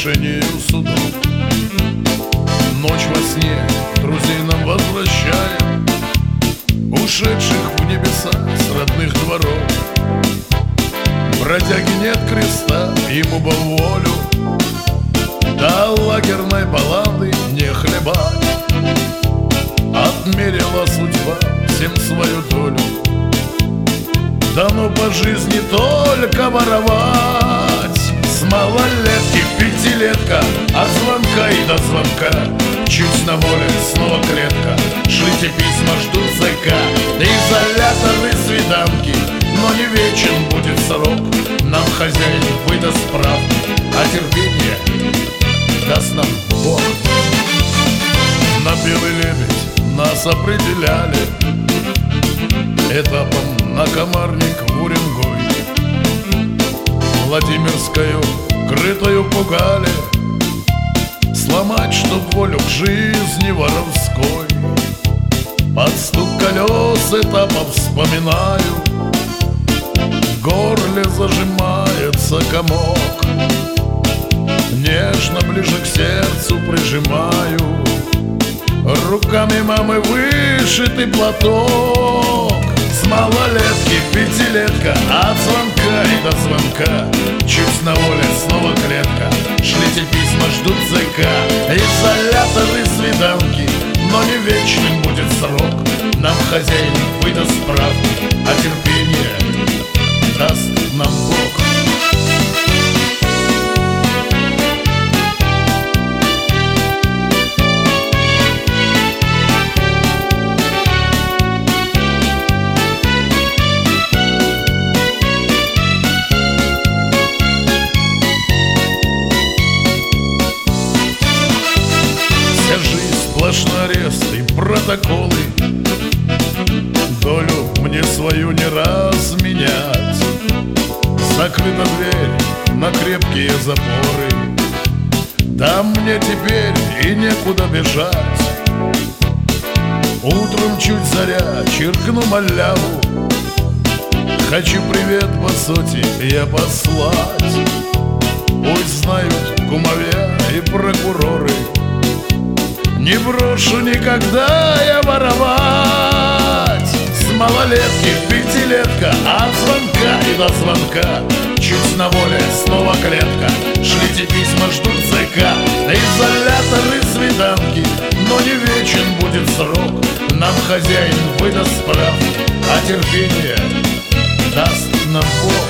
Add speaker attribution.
Speaker 1: решению судов. Ночь во сне друзей нам возвращает, ушедших в небеса с родных дворов. Бродяги нет креста, ему бы в волю, до лагерной баллады не хлебать. Отмерила судьба всем свою долю, дано по жизни только воровать. С малолетки пятилетка, от звонка и до звонка, чуть на воле снова клетка. Шлите письма, ждут зэка, изоляторы, свиданки, но не вечен будет срок. Нам хозяин выдаст справку, а терпение даст нам Бог. На белый лебедь нас определяли этапом на Комарник в Уренгой. Владимирскую крытою пугали, сломать, чтоб волю к жизни воровской. Под стук колес этапа вспоминаю, в горле зажимается комок. Нежно ближе к сердцу прижимаю, руками мамы вышитый платок. С малолетки пятилетка, от звонка и до звонка, чуть на воле снова клетка. Шлите письма, ждут зэка, изоляторы, свиданки, но не вечным будет срок. Нам хозяин выдаст справку, а терпение даст нам Бог. Сплошной арест и протоколы, долю мне свою не раз менять. Закрыта дверь на крепкие запоры, там мне теперь и некуда бежать. Утром чуть заря, чиркну маляву, хочу привет по сути я послать. Пусть знают кумовья и прокуроры, не брошу никогда я воровать. С малолетки пятилетка, от звонка и до звонка, чуть на воле снова клетка. Шлите письма, ждут зэка, изоляторы, свиданки, но не вечен будет срок. Нам хозяин выдаст справку, а терпение даст нам Бог.